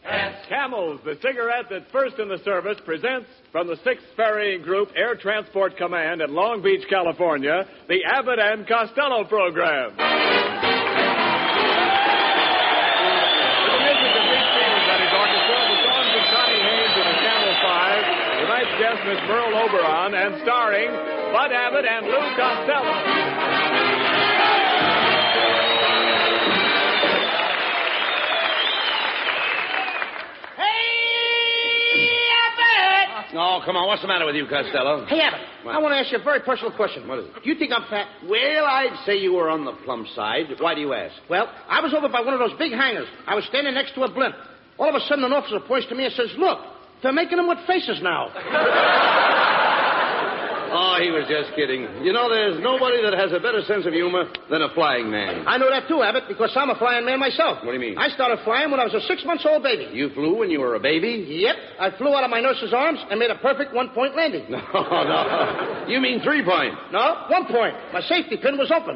Camels, the cigarette that's first in the service, presents from the 6th Ferrying Group Air Transport Command at Long Beach, California, the Abbott and Costello program. With the music of Pete Stevens and his orchestra, the songs of Connie Haynes and the Camel Five, tonight's guest, Miss Merle Oberon, and starring Bud Abbott and Lou Costello. Oh, come on. What's the matter with you, Costello? Hey, Abbott, I want to ask you a very personal question. What is it? Do you think I'm fat? Well, I'd say you were on the plump side. Why do you ask? Well, I was over by one of those big hangars. I was standing next to a blimp. All of a sudden, an officer points to me and says, "Look, they're making them with faces now." Oh, he was just kidding. You know, there's nobody that has a better sense of humor than a flying man. I know that too, Abbott, because I'm a flying man myself. What do you mean? I started flying when I was a 6-month-old baby. You flew when you were a baby? Yep. I flew out of my nurse's arms and made a perfect 1-point landing. No. You mean 3-point? No, 1 point. My safety pin was open.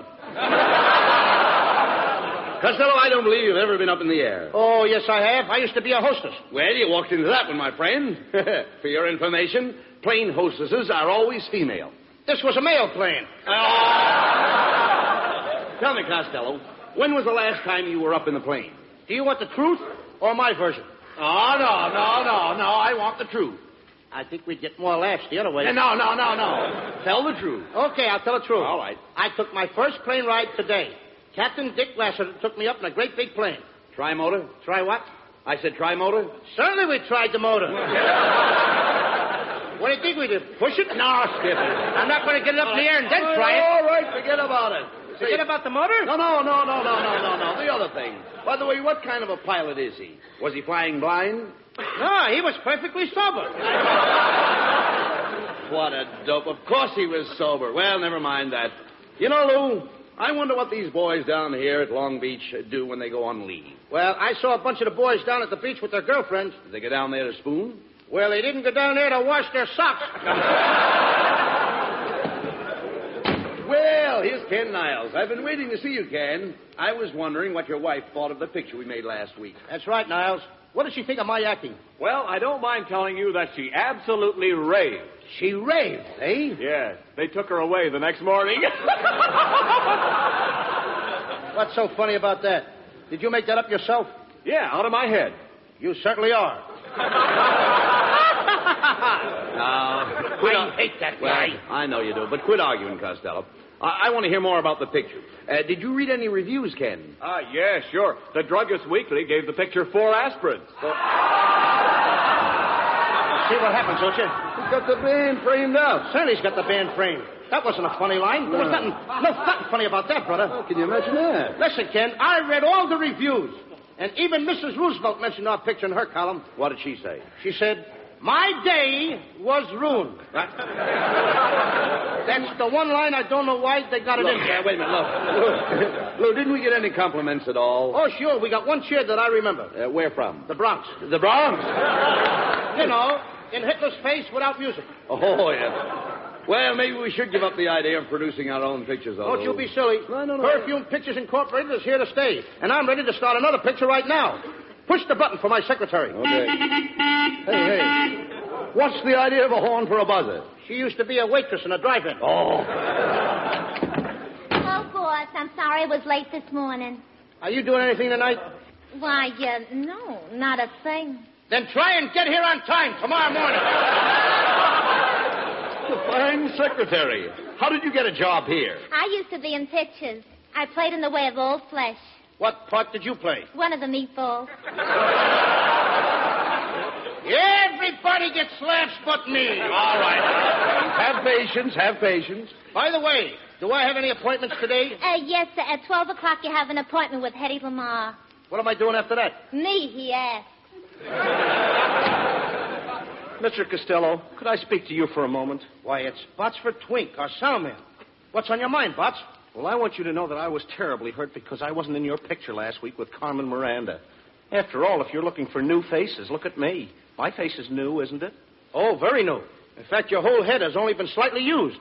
Costello, I don't believe you've ever been up in the air. Oh, yes, I have. I used to be a hostess. Well, you walked into that one, my friend. For your information, plane hostesses are always female. This was a male plane. Tell me, Costello, when was the last time you were up in the plane? Do you want the truth or my version? Oh, no. I want the truth. I think we'd get more laughs the other way. No. Tell the truth. Okay, I'll tell the truth. All right. I took my first plane ride today. Captain Dick Lassiter took me up in a great big plane. Tri-motor? Try what? I said tri-motor? Certainly we tried the motor. What do you think we did? Push it? No, skip it. I'm not going to get it up in the air and then try it. All right, forget about it. Forget about the motor? No. The other thing. By the way, what kind of a pilot is he? Was he flying blind? No, he was perfectly sober. What a dope. Of course he was sober. Well, never mind that. You know, Lou, I wonder what these boys down here at Long Beach do when they go on leave. Well, I saw a bunch of the boys down at the beach with their girlfriends. Did they go down there to spoon? Well, they didn't go down there to wash their socks. Well, here's Ken Niles. I've been waiting to see you, Ken. I was wondering what your wife thought of the picture we made last week. That's right, Niles. What did she think of my acting? Well, I don't mind telling you that she absolutely raved. She raved, eh? Yes. They took her away the next morning. What's so funny about that? Did you make that up yourself? Yeah, out of my head. You certainly are. I hate that guy. Well, I know you do, but quit arguing, Costello. I want to hear more about the picture. Did you read any reviews, Ken? Yeah, sure. The Druggist Weekly gave the picture 4 aspirins. See what happens, don't you? He's got the band framed up. Certainly he's got the band framed. That wasn't a funny line. There was nothing funny about that, brother. Oh, can you imagine that? Listen, Ken, I read all the reviews. And even Mrs. Roosevelt mentioned our picture in her column. What did she say? She said, "My day was ruined." That's the one line I don't know why they got it in. Yeah, wait a minute, look. Lou, didn't we get any compliments at all? Oh, sure. We got one cheer that I remember. Where from? The Bronx. The Bronx? You know, in Hitler's face without music. Oh, yeah. Well, maybe we should give up the idea of producing our own pictures, though. Don't you be silly. No. Perfume Pictures Incorporated is here to stay. And I'm ready to start another picture right now. Push the button for my secretary. Okay. Hey. What's the idea of a horn for a buzzer? She used to be a waitress in a drive-in. Oh. Oh, boss, I'm sorry I was late this morning. Are you doing anything tonight? Why, no, not a thing. Then try and get here on time tomorrow morning. The fine secretary. How did you get a job here? I used to be in pictures. I played in The Way of All Flesh. What part did you play? One of the meatballs. Everybody gets laughs but me. All right. Have patience. By the way, do I have any appointments today? Yes, sir. At 12 o'clock you have an appointment with Hedy Lamarr. What am I doing after that? Me, he asked. Mr. Costello, could I speak to you for a moment? Why, it's Botsford Twink, our soundman. What's on your mind, Bots? Well, I want you to know that I was terribly hurt because I wasn't in your picture last week with Carmen Miranda. After all, if you're looking for new faces, look at me. My face is new, isn't it? Oh, very new. In fact, your whole head has only been slightly used.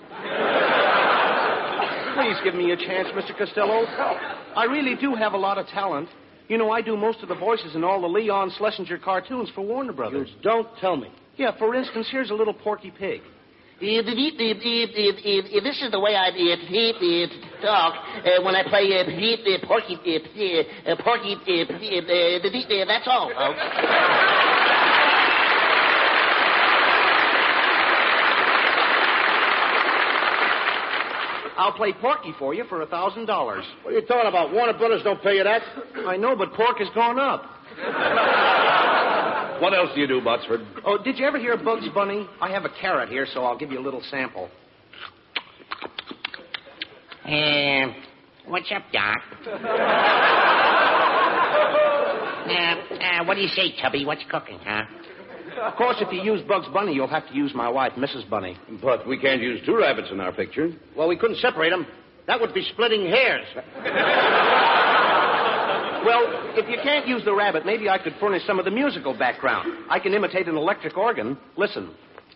Please give me a chance, Mr. Costello. I really do have a lot of talent. You know, I do most of the voices in all the Leon Schlesinger cartoons for Warner Brothers. You don't tell me. Yeah, for instance, here's a little Porky Pig. This is the way I talk when I play Porky. That's all, folks. I'll play Porky for you for $1,000. What are you talking about? Warner Brothers don't pay you that? I know, but pork has gone up. What else do you do, Botsford? Oh, did you ever hear Bugs Bunny? I have a carrot here, so I'll give you a little sample. What's up, Doc? What do you say, Tubby? What's cooking, huh? Of course, if you use Bugs Bunny, you'll have to use my wife, Mrs. Bunny. But we can't use two rabbits in our picture. Well, we couldn't separate them. That would be splitting hairs. Well, if you can't use the rabbit, maybe I could furnish some of the musical background. I can imitate an electric organ. Listen.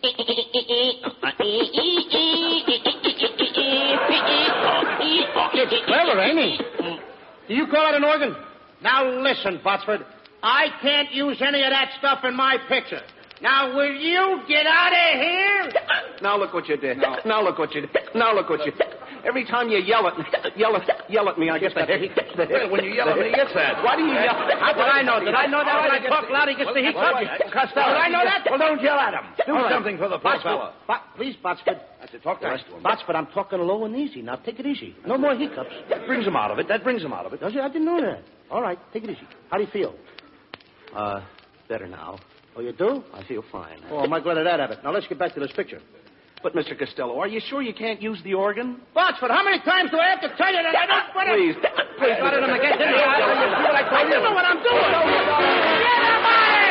It's clever, ain't he? Do you call it an organ? Now listen, Botsford. I can't use any of that stuff in my picture. Now, will you get out of here? Now look what you did. Now look what you did. Now look what you did. Every time you yell at me, I get the hiccups. When you yell at me, he gets that. Why do you yell? How did I know? Did I know that when I talk loud, he gets the hiccups? Costello. Did I know that? Well, don't yell at him. Do something for the poor fella. Please, Botsford. I have to talk nice to him. Botsford, I'm talking low and easy. Now, take it easy. No more hiccups. That brings him out of it. Does it? I didn't know that. All right, take it easy. How do you feel? Better now. Oh, you do? I feel fine. Oh, am I glad of that, Abbott. Now, let's get back to this picture. But, Mr. Costello, are you sure you can't use the organ? Botsford, how many times do I have to tell you that I don't... Please. Please, got it him again, didn't he? I don't know what I'm doing. Get him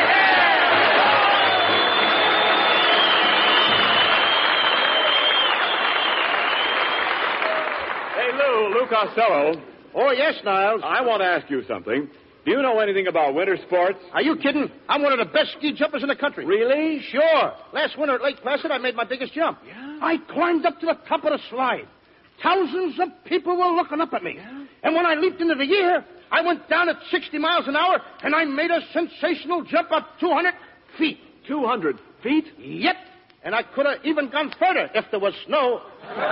out of here! Hey, Lou Costello. Oh, yes, Niles. I want to ask you something. Do you know anything about winter sports? Are you kidding? I'm one of the best ski jumpers in the country. Really? Sure. Last winter at Lake Placid, I made my biggest jump. Yeah? I climbed up to the top of the slide. Thousands of people were looking up at me. Yeah? And when I leaped into the air, I went down at 60 miles an hour, and I made a sensational jump up 200 feet. 200 feet? Yep. And I could have even gone further if there was snow.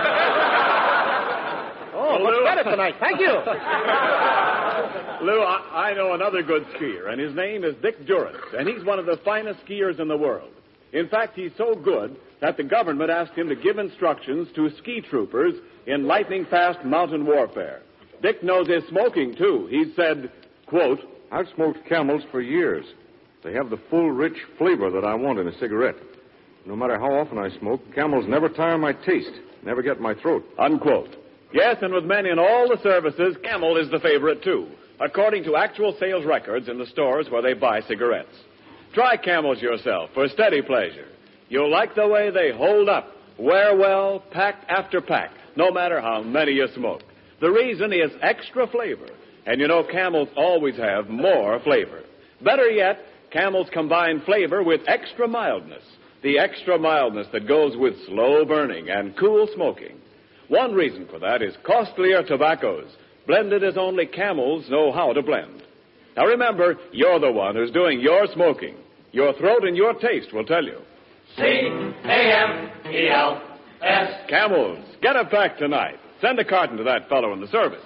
Oh, much better tonight. Thank you. Lou, I know another good skier, and his name is Dick Durrant, and he's one of the finest skiers in the world. In fact, he's so good that the government asked him to give instructions to ski troopers in lightning-fast mountain warfare. Dick knows his smoking, too. He said, quote, I've smoked Camels for years. They have the full, rich flavor that I want in a cigarette. No matter how often I smoke, Camels never tire my taste, never get in my throat. Unquote. Yes, and with men in all the services, Camel is the favorite, too, according to actual sales records in the stores where they buy cigarettes. Try Camels yourself for steady pleasure. You'll like the way they hold up, wear well, pack after pack, no matter how many you smoke. The reason is extra flavor, and you know Camels always have more flavor. Better yet, Camels combine flavor with extra mildness, the extra mildness that goes with slow burning and cool smoking. One reason for that is costlier tobaccos, blended as only Camels know how to blend. Now remember, you're the one who's doing your smoking. Your throat and your taste will tell you. C-A-M-E-L-S. Camels. Get a pack tonight. Send a carton to that fellow in the service.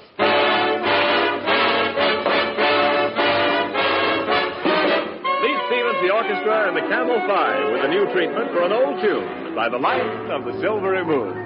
Lee Stevens, the orchestra, and the Camel 5 with a new treatment for an old tune by the light of the silvery moon.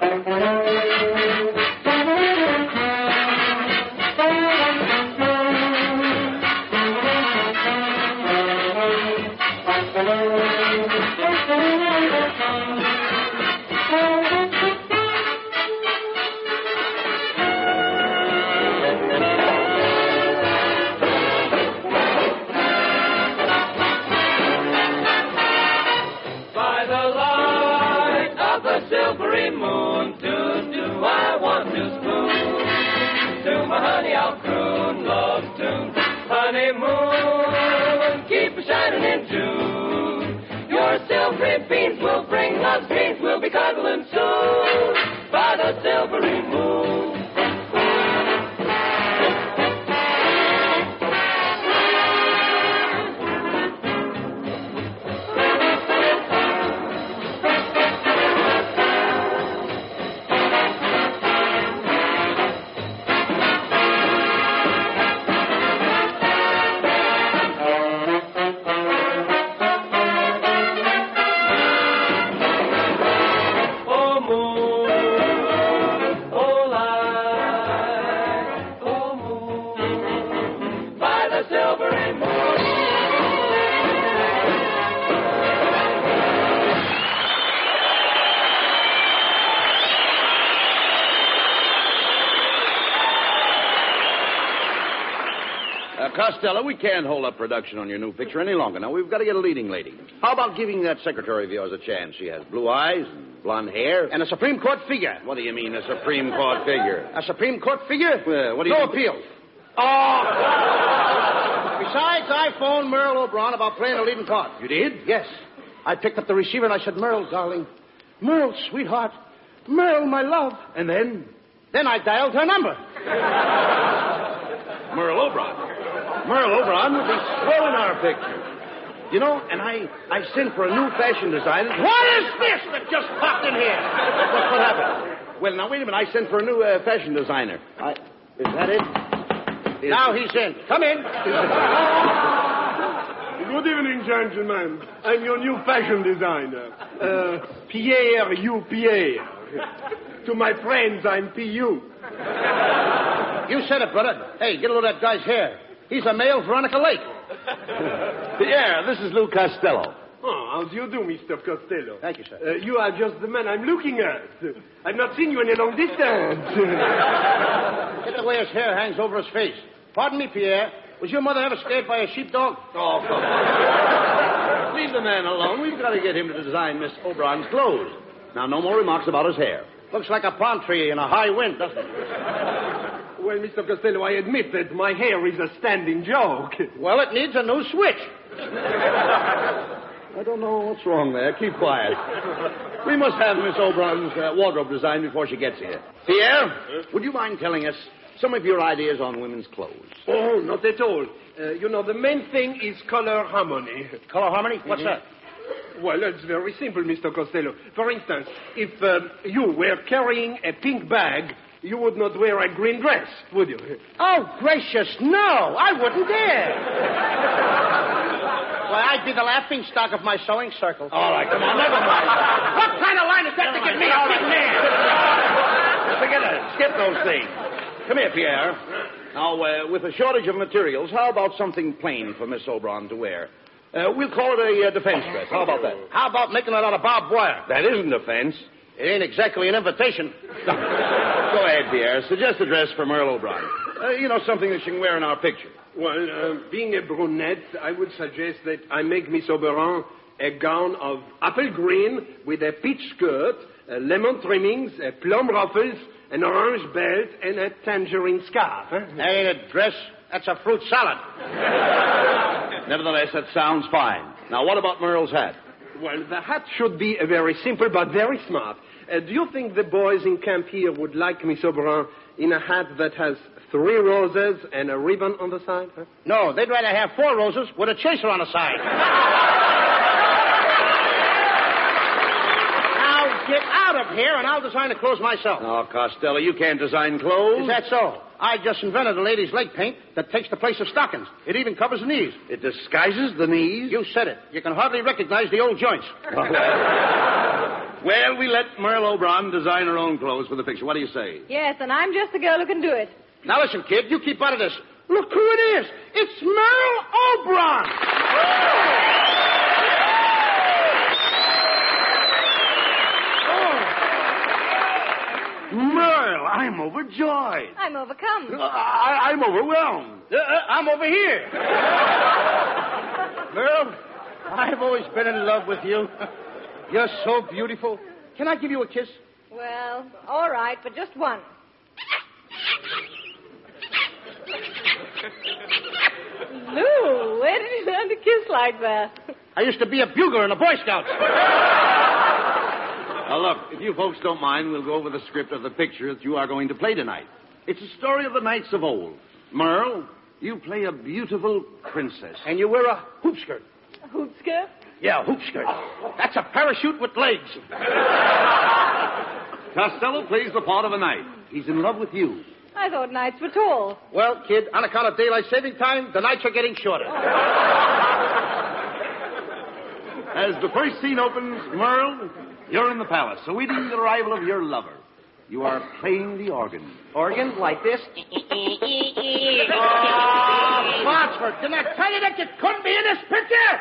By the light of the silvery moon, I want to spoon. To my honey I'll croon love tune. Honey moon, keep a shining in June. Your silvery beams will bring love's dreams. We'll be cuddling soon by the silvery moon. Costello, we can't hold up production on your new picture any longer. Now, we've got to get a leading lady. How about giving that secretary of yours a chance? She has blue eyes and blonde hair. And a Supreme Court figure. What do you mean, a Supreme Court figure? A Supreme Court figure? What do you No think? appeal. Oh! Besides, I phoned Merle Oberon about playing a leading part. You did? Yes. I picked up the receiver and I said, Merle, darling. Merle, sweetheart. Merle, my love. And then? Then I dialed her number. Merle Oberon. Merle Oberon will be swell in our picture. You know, and I sent for a new fashion designer. What is this that just popped in here? What happened? Well, now, wait a minute. I sent for a new fashion designer. Is that it? Now he's in. Come in. Good evening, gentlemen. I'm your new fashion designer. Pierre, you Pierre. To my friends, I'm P.U. You said it, brother. Hey, get a load of that guy's hair. He's a male Veronica Lake. Pierre, this is Lou Costello. Oh, how do you do, Mr. Costello? Thank you, sir. You are just the man I'm looking at. I've not seen you in a long distance. Get the way his hair hangs over his face. Pardon me, Pierre. Was your mother ever scared by a sheepdog? Oh, come on. Leave the man alone. We've got to get him to design Miss Oberon's clothes. Now, no more remarks about his hair. Looks like a palm tree in a high wind, doesn't it? Well, Mr. Costello, I admit that my hair is a standing joke. Well, it needs a new switch. I don't know what's wrong there. Keep quiet. We must have Miss Oberon's wardrobe designed before she gets here. Pierre, would you mind telling us some of your ideas on women's clothes? Oh, not at all. The main thing is color harmony. Color harmony? What's that? Well, it's very simple, Mr. Costello. For instance, if you were carrying a pink bag, you would not wear a green dress, would you? Oh, gracious, no. I wouldn't dare. Why, I'd be the laughing stock of my sewing circle. All right, come on, never mind. What kind of line is that to get me a big man? Forget it. Skip those things. Come here, Pierre. Now, with a shortage of materials, how about something plain for Miss Oberon to wear? We'll call it a defense dress. How about that? How about making it out of barbed wire? That isn't defense. It ain't exactly an invitation. Go ahead, Pierre. Suggest a dress for Merle Oberon. Something that she can wear in our picture. Well, being a brunette, I would suggest that I make Miss Oberon a gown of apple green with a peach skirt, lemon trimmings, plum ruffles, an orange belt, and a tangerine scarf. Huh? That ain't a dress. That's a fruit salad. Nevertheless, that sounds fine. Now, what about Merle's hat? Well, the hat should be very simple but very smart. Do you think the boys in camp here would like Miss Oberon in a hat that has 3 roses and a ribbon on the side? Huh? No, they'd rather have 4 roses with a chaser on the side. Now, get out of here and I'll design the clothes myself. Oh, Costello, you can't design clothes. Is that so? I just invented a ladies' leg paint that takes the place of stockings. It even covers the knees. It disguises the knees? You said it. You can hardly recognize the old joints. Well, we let Merle Oberon design her own clothes for the picture. What do you say? Yes, and I'm just the girl who can do it. Now listen, kid, you keep out of this. Look who it is. It's Merle Oberon. Merle, I'm overjoyed. I'm overcome. I'm overwhelmed. I'm over here. Merle, I've always been in love with you. You're so beautiful. Can I give you a kiss? Well, all right, but just one. Lou, where did you learn to kiss like that? I used to be a bugler in the Boy Scouts. Now, look, if you folks don't mind, we'll go over the script of the picture that you are going to play tonight. It's a story of the knights of old. Merle, you play a beautiful princess. And you wear a hoop skirt. A hoop skirt? Yeah, a hoop skirt. That's a parachute with legs. Costello plays the part of a knight. He's in love with you. I thought nights were tall. Well, kid, on account of daylight saving time, the nights are getting shorter. As the first scene opens, Merle, you're in the palace, awaiting the arrival of your lover. You are playing the organ. Organ? Like this? Wadsworth, didn't I tell you that you couldn't be in this picture?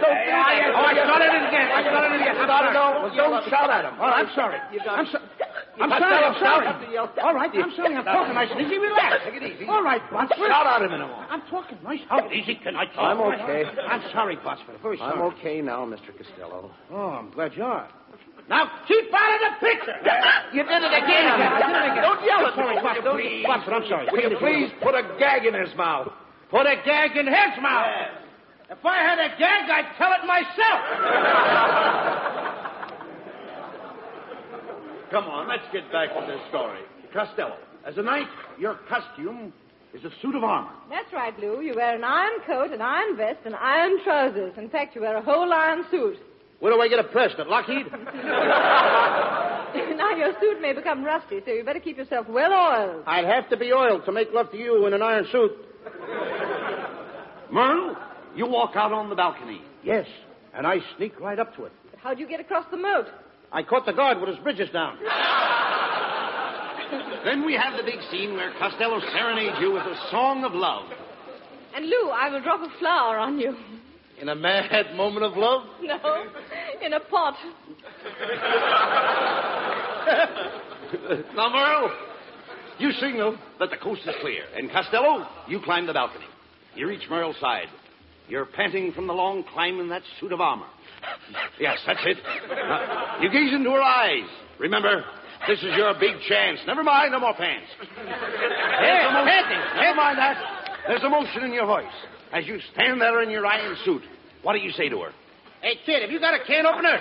I started it again. Don't shout at him. Oh, I'm sorry. I'm sorry. I'm sorry. All right, I'm sorry. I'm talking nice and easy. Relax. Take it easy. All right, Botsford. Shout at him in a moment. I'm talking nice. How easy can I talk? I'm okay. I'm sorry, Botsford. Very sorry. I'm okay now, Mr. Costello. Oh, I'm glad you are. Now, keep out of the picture. You did it again. Don't yell at me. Sorry, Botsford, I'm sorry. Will you please put a gag in his mouth? Put a gag in his mouth. If I had a gag, I'd tell it myself. Come on, let's get back to this story. Costello, as a knight, your costume is a suit of armor. That's right, Lou. You wear an iron coat, an iron vest, and iron trousers. In fact, you wear a whole iron suit. Where do I get it pressed? At Lockheed? Now, your suit may become rusty, so you better keep yourself well oiled. I'd have to be oiled to make love to you in an iron suit. Merle, you walk out on the balcony. Yes, and I sneak right up to it. But how'd you get across the moat? I caught the guard with his bridges down. Then we have the big scene where Costello serenades you with a song of love. And, Lou, I will drop a flower on you. In a mad moment of love? No, in a pot. Now, Merle, you signal that the coast is clear. And Costello, you climb the balcony. You reach Merle's side. You're panting from the long climb in that suit of armor. Yes, that's it. You gaze into her eyes. Remember, this is your big chance. Never mind, no more pants. Never mind that. There's emotion in your voice. As you stand there in your iron suit, what do you say to her? Hey, kid, have you got a can opener?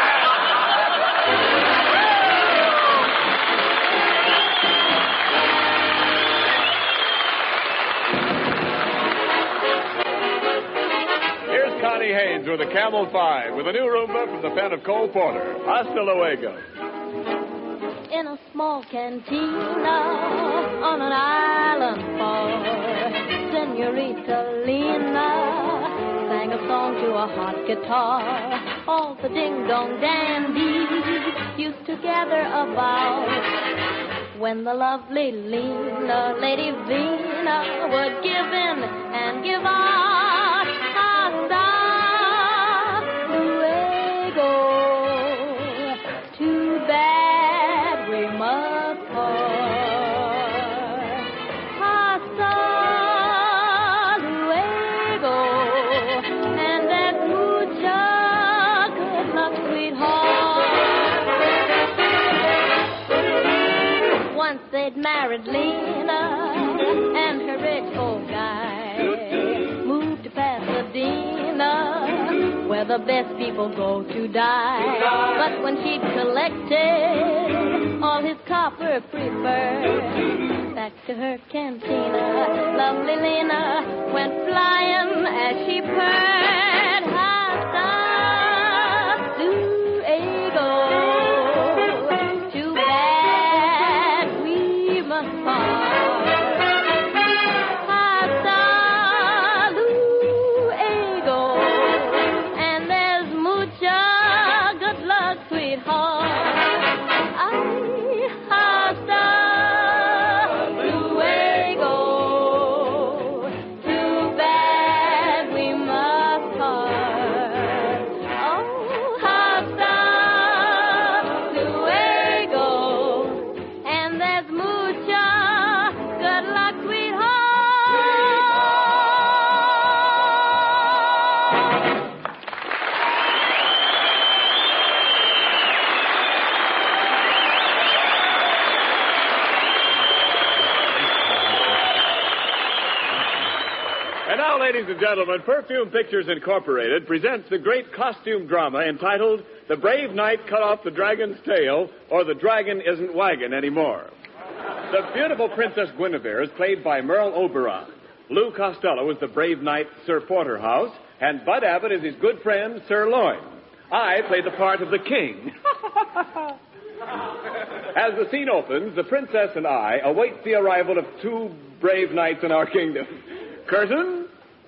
Here's Connie Haynes with a Camel 5 with a new Roomba from the pen of Cole Porter. Hasta luego. In a small cantina on an island far, Senorita Lena sang a song to a hot guitar. All the ding-dong dandies used to gather about when the lovely Lena, Lady Vina, would give in and give out. Hasta luego. Too bad we must part. Hasta luego. And that mucha good luck, sweetheart. Once they'd married Lena and her rich old guy moved to Pasadena, where the best people go to die. But when she'd collected all his copper preferred, back to her cantina, lovely Lena went flying as she purred. Hasta luego. Too bad we must part. Hasta luego. And there's mucha good luck, sweetheart. Ay, hasta luego. Too bad we must part. Oh, hasta luego. And there's mucha good luck, sweetheart. And now, ladies and gentlemen, Perfume Pictures Incorporated presents the great costume drama entitled The Brave Knight Cut Off the Dragon's Tail, or The Dragon Isn't Waggin' Anymore. The beautiful Princess Guinevere is played by Merle Oberon. Lou Costello is the brave knight Sir Porterhouse, and Bud Abbott is his good friend Sir Loin. I play the part of the king. As the scene opens, the princess and I await the arrival of two brave knights in our kingdom. Curtain.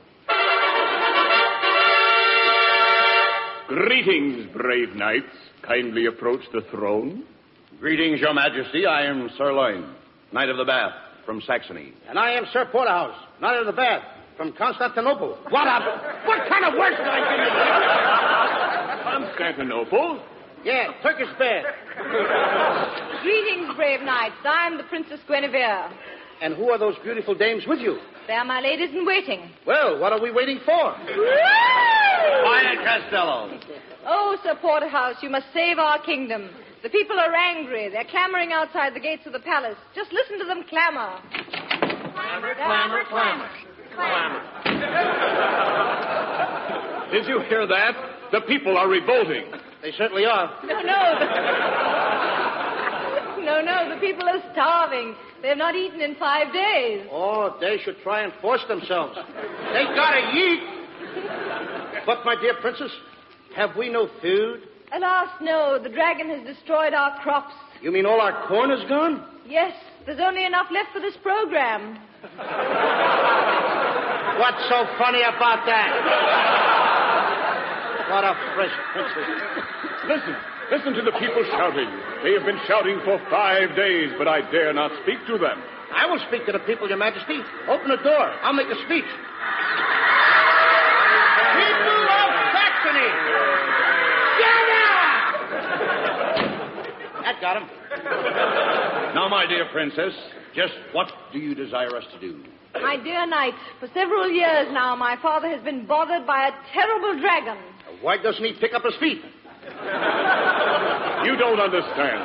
Greetings, brave knights. Kindly approach the throne. Greetings, Your Majesty. I am Sir Loin, Knight of the Bath from Saxony. And I am Sir Porterhouse, Knight of the Bath, from Constantinople. What kind of work did I give you? Constantinople? Yeah, Turkish bath. Greetings, brave knights. I'm the Princess Guinevere. And who are those beautiful dames with you? They are my ladies in waiting. Well, what are we waiting for? Quiet, Costello. Oh, Sir Porterhouse, you must save our kingdom. The people are angry. They're clamoring outside the gates of the palace. Just listen to them clamor. Clamor, clamor, clamor. Clamor. Did you hear that? The people are revolting. They certainly are. No, the people are starving. They have not eaten in 5 days. Oh, they should try and force themselves. They gotta eat. But, my dear princess, have we no food? Alas, no. The dragon has destroyed our crops. You mean all our corn is gone? Yes, there's only enough left for this program. What's so funny about that? What a fresh princess. Listen to the people shouting. They have been shouting for 5 days, but I dare not speak to them. I will speak to the people, Your Majesty. Open the door. I'll make a speech. People of Saxony! Gather! That got him. Now, my dear princess, just what do you desire us to do? My dear knight, for several years now, my father has been bothered by a terrible dragon. Why doesn't he pick up his feet? You don't understand.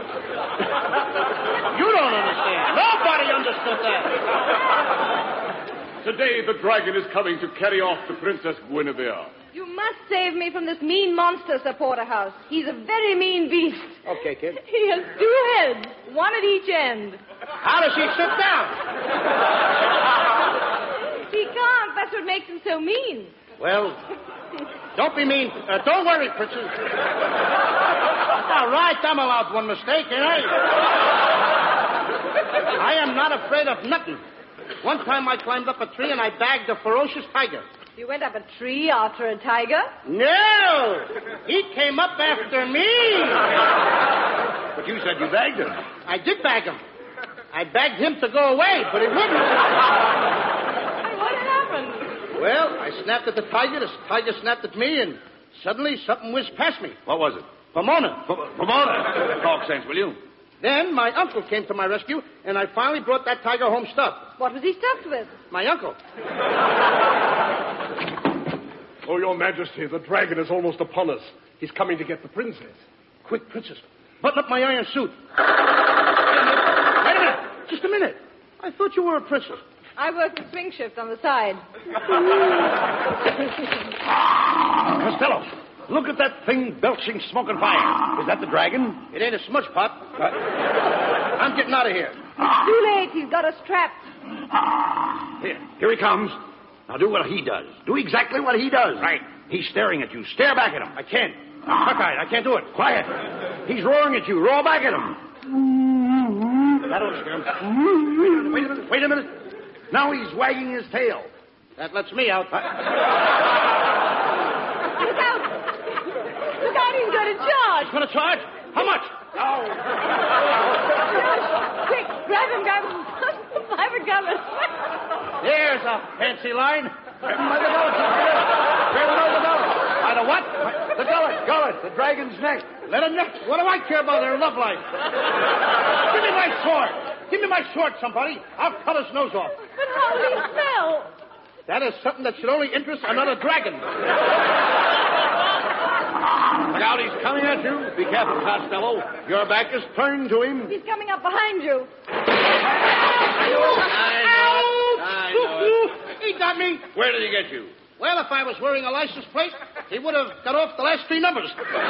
You don't understand. Nobody understood that. Today, the dragon is coming to carry off the Princess Guinevere. You must save me from this mean monster, Sir Porterhouse. He's a very mean beast. Okay, kid. He has 2 heads, one at each end. How does he sit down? He can't. That's what makes him so mean. Well, don't be mean. Don't worry, princess. All right, I'm allowed one mistake, ain't I? I am not afraid of nothing. One time I climbed up a tree and I bagged a ferocious tiger. You went up a tree after a tiger? No! He came up after me. But you said you bagged him. I did bag him. I begged him to go away, but he wouldn't. What happened? Well, I snapped at the tiger snapped at me, and suddenly something whizzed past me. What was it? Pomona. Pomona. Talk sense, will you? Then my uncle came to my rescue, and I finally brought that tiger home stuffed. What was he stuffed with? My uncle. Oh, Your Majesty, the dragon is almost upon us. He's coming to get the princess. Quick, princess. Button up my iron suit. Wait a minute. Just a minute. I thought you were a princess. I work the swing shift on the side. Costello, look at that thing belching smoke and fire. Is that the dragon? It ain't a smudge pot. I'm getting out of here. It's too late. He's got us trapped. Here he comes. Now do what he does. Do exactly what he does. Right. He's staring at you. Stare back at him. I can't. Cockeyed. I can't do it. Quiet. He's roaring at you. Roar back at him. That'll scare him. Wait a minute. Now he's wagging his tail. That lets me out. Look out! Look out, he's going to charge. Going to charge? How much? Oh. Quick, grab him. I have a gun. There's a fancy line. Grab him by the gullet. Grab him by the gullet. By the what? The gullet. The dragon's neck. Let him neck. What do I care about their love life? Give me my sword. Give me my sword, somebody. I'll cut his nose off. But how will he smell? That is something that should only interest another dragon. Look out, he's coming at you. Be careful, Costello. Your back is turned to him. He's coming up behind you. He got me. Where did he get you? Well, if I was wearing a license plate, he would have got off the last 3 numbers.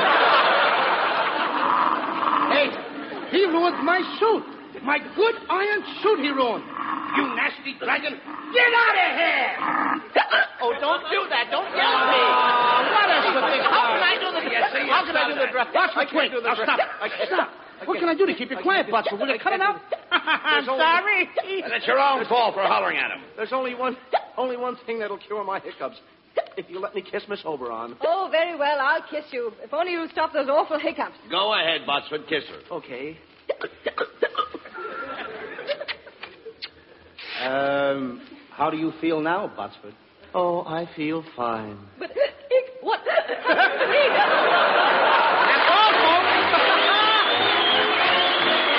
Hey, he ruined my suit. My good iron suit he ruined. You nasty dragon. Get out of here! Oh, don't do that. Don't yell at me. What is with this? How can I do the How can I do the dress? Watch me, wait. Now stop. Stop. What can I do to keep you quiet, Butcher? Will you cut it out? I'm sorry. And it's your own fault for hollering at him. There's only one thing that'll cure my hiccups. If you let me kiss Miss Oberon. Oh, very well. I'll kiss you. If only you'll stop those awful hiccups. Go ahead, Botsford. Kiss her. Okay. How do you feel now, Botsford? Oh, I feel fine. But, what? That's all, folks.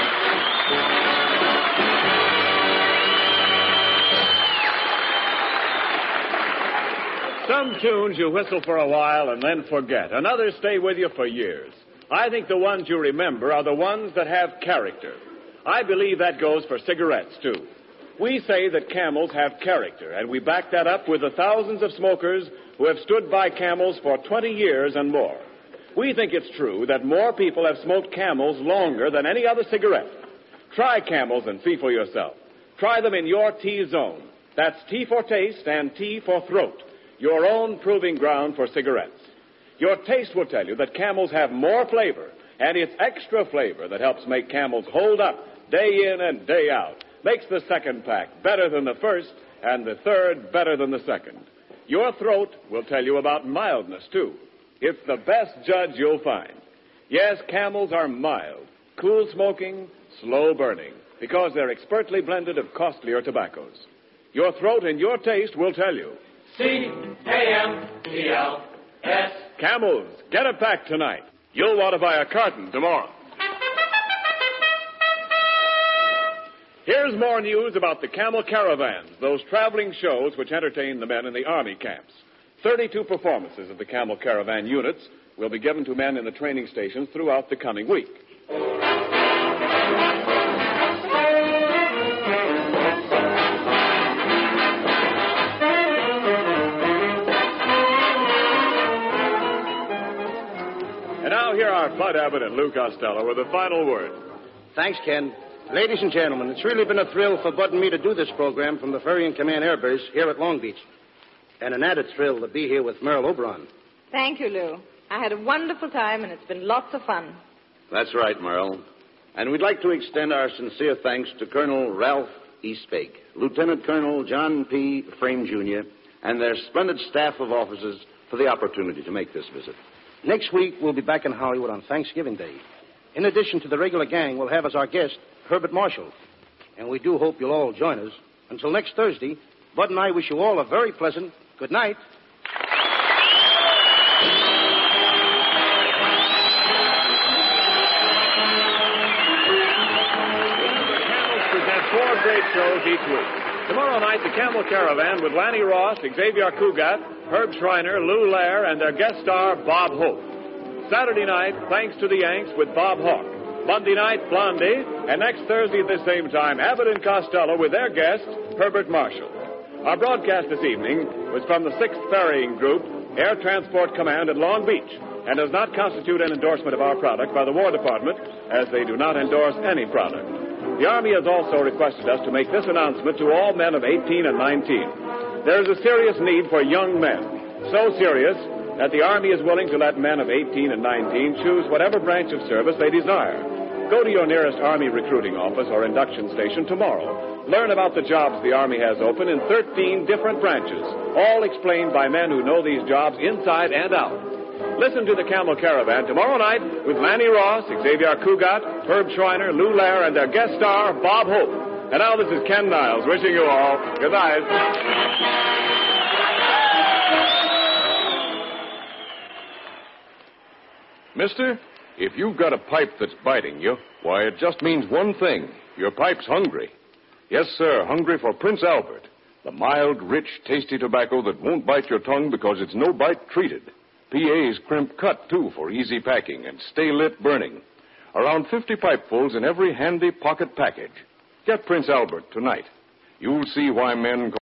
tunes you whistle for a while and then forget, and others stay with you for years. I think the ones you remember are the ones that have character. I believe that goes for cigarettes, too. We say that Camels have character, and we back that up with the thousands of smokers who have stood by Camels for 20 years and more. We think it's true that more people have smoked Camels longer than any other cigarette. Try Camels and see for yourself. Try them in your T-zone. That's T for taste and T for throat, your own proving ground for cigarettes. Your taste will tell you that Camels have more flavor, and it's extra flavor that helps make Camels hold up day in and day out. Makes the second pack better than the first, and the third better than the second. Your throat will tell you about mildness, too. It's the best judge you'll find. Yes, Camels are mild, cool smoking, slow burning, because they're expertly blended of costlier tobaccos. Your throat and your taste will tell you. C-A-M-E-L-S. Camels, get a pack tonight. You'll want to buy a carton tomorrow. Here's more news about the Camel Caravans, those traveling shows which entertain the men in the Army camps. 32 performances of the Camel Caravan units will be given to men in the training stations throughout the coming week. And now here are Bud Abbott and Lou Costello with the final word. Thanks, Ken. Ladies and gentlemen, it's really been a thrill for Bud and me to do this program from the Ferry and Command Air Base here at Long Beach. And an added thrill to be here with Merle Oberon. Thank you, Lou. I had a wonderful time, and it's been lots of fun. That's right, Merle. And we'd like to extend our sincere thanks to Colonel Ralph E. Spake, Lieutenant Colonel John P. Frame, Jr., and their splendid staff of officers for the opportunity to make this visit. Next week, we'll be back in Hollywood on Thanksgiving Day. In addition to the regular gang, we'll have as our guest Herbert Marshall. And we do hope you'll all join us. Until next Thursday, Bud and I wish you all a very pleasant good night. Camels present 4 great shows each week. Tomorrow night, the Camel Caravan with Lanny Ross, Xavier Cugat, Herb Schreiner, Lou Lair, and their guest star, Bob Hope. Saturday night, Thanks to the Yanks with Bob Hawke. Monday night, Blondie. And next Thursday at the same time, Abbott and Costello with their guest, Herbert Marshall. Our broadcast this evening was from the 6th Ferrying Group, Air Transport Command at Long Beach, and does not constitute an endorsement of our product by the War Department, as they do not endorse any product. The Army has also requested us to make this announcement to all men of 18 and 19. There is a serious need for young men, so serious that the Army is willing to let men of 18 and 19 choose whatever branch of service they desire. Go to your nearest Army recruiting office or induction station tomorrow. Learn about the jobs the Army has open in 13 different branches, all explained by men who know these jobs inside and out. Listen to the Camel Caravan tomorrow night with Lanny Ross, Xavier Cugat, Herb Schreiner, Lou Lair, and their guest star, Bob Hope. And now this is Ken Niles wishing you all good night. Mister, if you've got a pipe that's biting you, why, it just means one thing. Your pipe's hungry. Yes, sir, hungry for Prince Albert, the mild, rich, tasty tobacco that won't bite your tongue because it's no-bite treated. PA's crimp cut, too, for easy packing and stay-lit burning. Around 50 pipefuls in every handy pocket package. Get Prince Albert tonight. You'll see why men